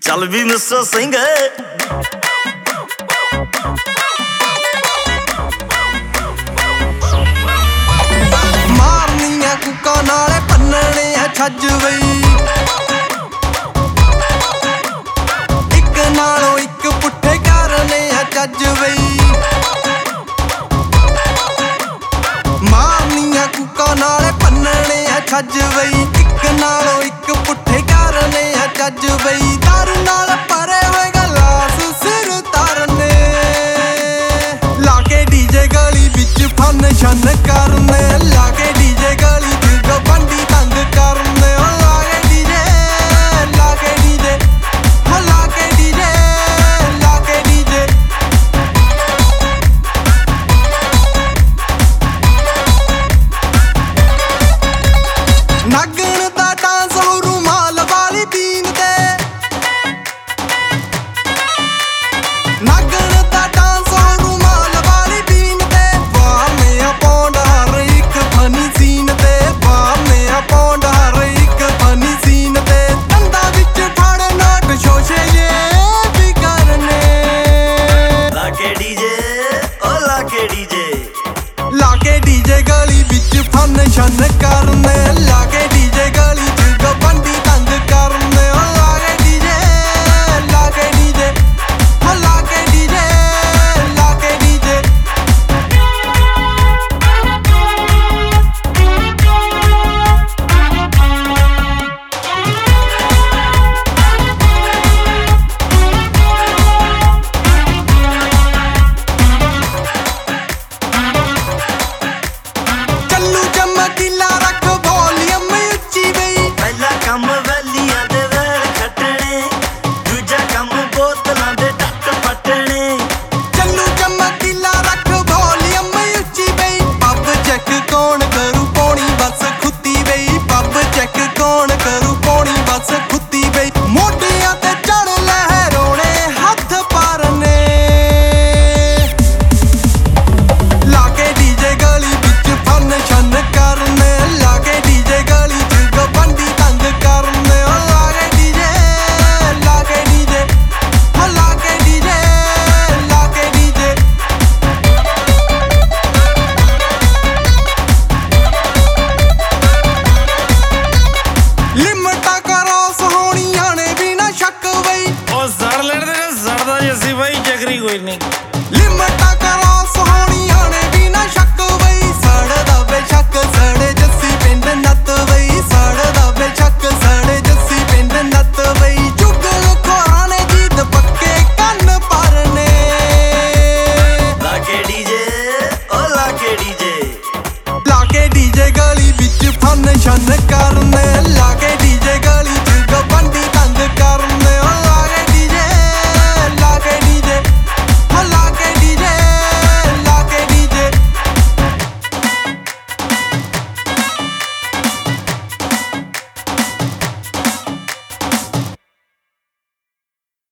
ਚੱਲ ਵੀ ਮਿਸਟਰ ਸਿੰਘ ਮਾਰਨੀਆਂ ਕੁੱਕਾਂ ਨਾਲੇ ਪੰਨਣੇ ਆ ਛੱਜ ਬਈ ਇੱਕ ਨਾਲੋਂ ਇੱਕ ਪੁੱਠੇ ਕਰਨੇ ਆ ਚੱਜ ਬਈ ਮਾਰਨੀਆਂ ਕੁੱਕਾਂ ਨਾਲੇ ਪੰਨਣੇ ਆ ਛੱਜ ਬਈ ਇੱਕ ਨਾਲੋਂ ਇੱਕ ਪੁੱਠੇ ਕਰਨੇ ਆ ਚੱਜ ਬਈ ਦਾਰੂ ਨਾਲ ਭਰੇ ਹੋਏ ਗਲਾਸ ਸਿਰ ਤਰਨੇ ਲਾ ਕੇ ਡੀਜੇ ਗਲੀ ਵਿੱਚ ਫੰਕਸ਼ਨ ਕਰਨੇ ਲਾ ਕੇ ਡੀਜੇ ਗਲੀ ਚ ਗਵੰਡੀ ਤੰਗ ਕਰਨੇ ਲਾ ਕੇ ਡੀਜੇ ਲਾ ਕੇ ਡੀਜੇ ਲਾ ਕੇ ਡੀਜੇ ਲਾ ਕੇ ਡੀਜੇ ਨਾਗਣ ਦਾ ਡਾਂਸ ਹੋ ਰੁਮਾਲ ਵਾਲੀ ਬੀਨ ਤੇ ਨਾਗਣ ਦਾ ਡਾਂਸ ਹੋ ਰੁਮਾਲ ਵਾਲੀ ਬੀਨ ਤੇ ਬਾਹਨੇ ਆ ਪੌਂਡ ਹਰ ਇੱਕ ਫਨੀ ਸੀਨ ਤੇ ਬਾਹਨੇ ਆ ਪੌਂਡ ਹਰ ਇੱਕ ਫਨੀ ਸੀਨ ਤੇ ਦੰਦਾਂ ਵਿੱਚ ਫੜ ਨੋਟ ਸ਼ੋਸ਼ੇ ਜੇ ਵੀ ਕਰਨੇ ਲਾ ਕੇ ਡੀਜੇ ਓ ਲਾ ਕੇ ਡੀਜੇ ਲਾ ਕੇ ਡੀਜੇ ਗਲੀ ਵਿੱਚ ਫੰਕਸ਼ਨ ਕਰਨੇ ਲਾ ਕੇ ਡੀਜੇ ਗਲੀ ਚ ਗਵੰਡੀ ਤੰਗ ਕਰਨੇ ਲਾ ਕੇ ਡੀਜੇ ਲਾ ਕੇ ਡੀਜੇ ਲਾ ਕੇ ਡੀਜੇ ਲਾ ਕੇ ਡੀਜੇ ਚੱਲੂ ਚਮਕੀਲਾ ਰੱਖ ਵੋਲੀਅਮ ਉੱਚੀ ਬਈ ਪਹਿਲਾ ਕੰਮ ਵੈਲੀਆਂ ਦੇ ਵੈਲ ਖੱਟਣੇ ਦੂਜਾ ਕੰਮ ਬੋਤਲਾਂ ਦੇ ਟੱਟ ਪੱਟਣੇ ਚੱਲੂ ਚਮਕੀਲਾ ਰੱਖ ਵੋਲੀਅਮ ਉੱਚੀ ਬਈ ਪੱਬ ਚੈੱਕ ਕੌਣ ਕਰੂ ਪੌਣੀ ਬਸ ਖੁੱਤੀ ਬਈ ਪੱਬ ਚੈੱਕ ਕੌਣ ਕਰੂ ਪੌਣੀ ਬਸ ਖੁੱਤੀ ਬਈ ਮੋਢਿਆਂ ਤੇ ਚੜ ਲਹਿਰੋਣੇ ਹੱਥ ਪਾਰਨੇ ਲਾ ਕੇ ਡੀਜੇ ਗਲੀ ਵਿੱਚ ਫੰਕਸ਼ਨ ਕਰਨੇ ਲਾ ਕੇ ਡੀਜੇ ਗਲੀ ਚ ਗਵੰਡੀ ਤੰਗ ਕਰਨੇ ਲਾ ਕੇ ਡੀਜੇ ਲਾ ਕੇ ਡੀਜੇ ਲਾ ਕੇ ਡੀਜੇ ਲਾ ਕੇ ਡੀਜੇ ਲਿਮਟਾਂ ਕਰੋਸ ਹੋਣੀਆਂ ਨੇ ਬਿਨਾ ਸ਼ੱਕ ਬਈ ਉਹ ਜ਼ੜ ਲੈਣ ਦੇ ਜ਼ੜਦਾ ਜੀ ਅਸੀਂ ਬਾਈ ਚੱਕਰੀ ਕੋਈ ਨਹੀਂ ਲਿਮਟਾਂ ਕਰੋਸ